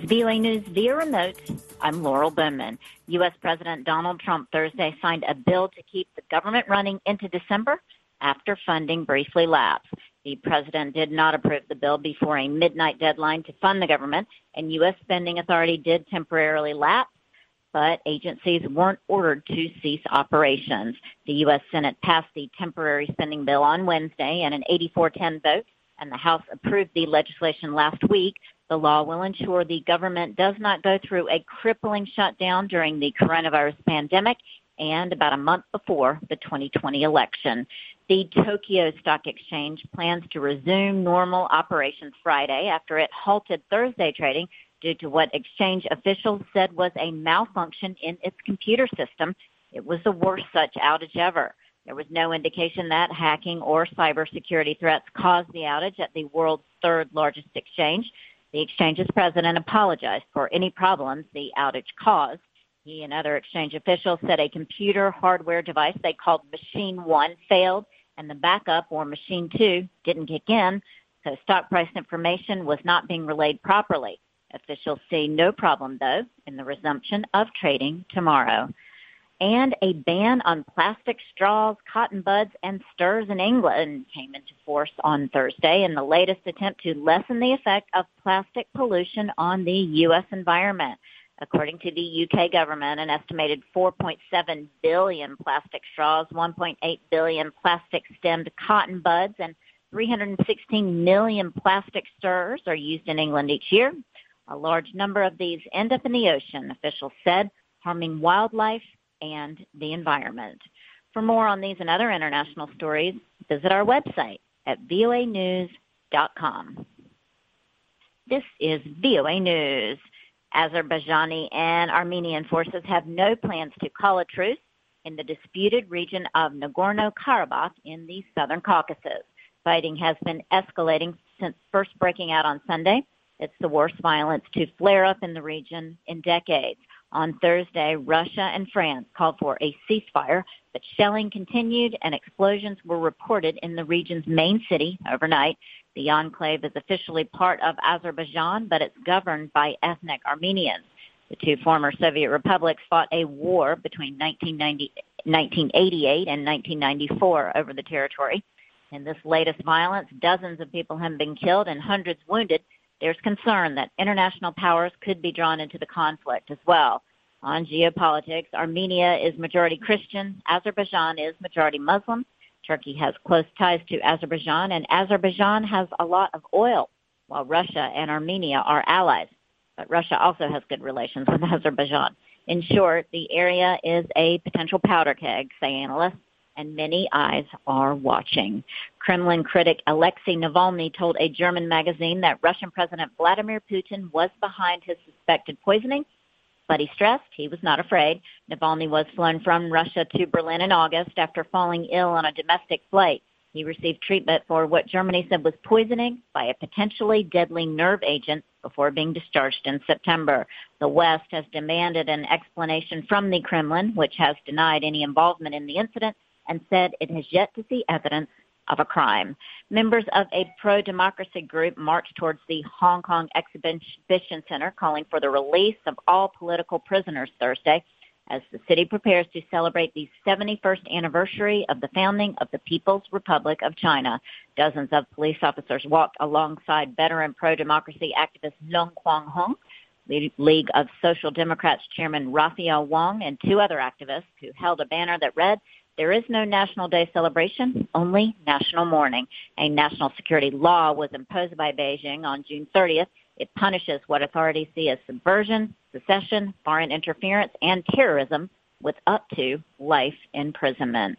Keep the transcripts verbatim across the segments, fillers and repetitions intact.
V O A News via remote, I'm Laurel Bowman. U S. President Donald Trump Thursday signed a bill to keep the government running into December after funding briefly lapsed. The president did not approve the bill before a midnight deadline to fund the government, and U S spending authority did temporarily lapse, but agencies weren't ordered to cease operations. The U S. Senate passed the temporary spending bill on Wednesday in an eighty-four ten vote, and the House approved the legislation last week. The law will ensure the government does not go through a crippling shutdown during the coronavirus pandemic and about a month before the twenty twenty election. The Tokyo Stock Exchange plans to resume normal operations Friday after it halted Thursday trading due to what exchange officials said was a malfunction in its computer system. It was the worst such outage ever. There was no indication that hacking or cybersecurity threats caused the outage at the world's third largest exchange. The exchange's president apologized for any problems the outage caused. He and other exchange officials said a computer hardware device they called Machine one failed, and the backup, or Machine two, didn't kick in, so stock price information was not being relayed properly. Officials see no problem, though, in the resumption of trading tomorrow. And a ban on plastic straws, cotton buds, and stirs in England came into force on Thursday in the latest attempt to lessen the effect of plastic pollution on the U S environment. According to the U K government, an estimated four point seven billion plastic straws, one point eight billion plastic-stemmed cotton buds, and three hundred sixteen million plastic stirs are used in England each year. A large number of these end up in the ocean, officials said, harming wildlife and the environment. For more on these and other international stories, visit our website at V O A news dot com. This is V O A News. Azerbaijani and Armenian forces have no plans to call a truce in the disputed region of Nagorno-Karabakh in the southern Caucasus. Fighting has been escalating since first breaking out on Sunday. It's the worst violence to flare up in the region in decades. On Thursday, Russia and France called for a ceasefire, but shelling continued and explosions were reported in the region's main city overnight. The enclave is officially part of Azerbaijan, but it's governed by ethnic Armenians. The two former Soviet republics fought a war between nineteen eighty-eight and nineteen ninety-four over the territory. In this latest violence, dozens of people have been killed and hundreds wounded. There's concern that international powers could be drawn into the conflict as well. On geopolitics, Armenia is majority Christian, Azerbaijan is majority Muslim. Turkey has close ties to Azerbaijan, and Azerbaijan has a lot of oil, while Russia and Armenia are allies. But Russia also has good relations with Azerbaijan. In short, the area is a potential powder keg, say analysts, and many eyes are watching. Kremlin critic Alexei Navalny told a German magazine that Russian President Vladimir Putin was behind his suspected poisoning, but he stressed he was not afraid. Navalny was flown from Russia to Berlin in August after falling ill on a domestic flight. He received treatment for what Germany said was poisoning by a potentially deadly nerve agent before being discharged in September. The West has demanded an explanation from the Kremlin, which has denied any involvement in the incident and said it has yet to see evidence of a crime. Members of a pro-democracy group marched towards the Hong Kong Exhibition Center, calling for the release of all political prisoners Thursday as the city prepares to celebrate the seventy-first anniversary of the founding of the People's Republic of China. Dozens of police officers walked alongside veteran pro-democracy activist Leung Kwang-hung, League of Social Democrats Chairman Raphael Wong, and two other activists who held a banner that read, "There is no National Day celebration, only national mourning." A national security law was imposed by Beijing on June thirtieth. It punishes what authorities see as subversion, secession, foreign interference, and terrorism with up to life imprisonment.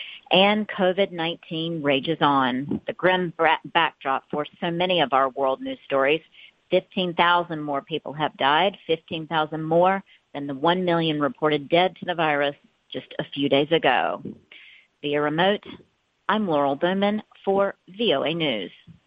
And COVID nineteen rages on. The grim backdrop for so many of our world news stories. fifteen thousand more people have died, fifteen thousand more than the one million reported dead to the virus just a few days ago. Via remote, I'm Laurel Bowman for V O A News.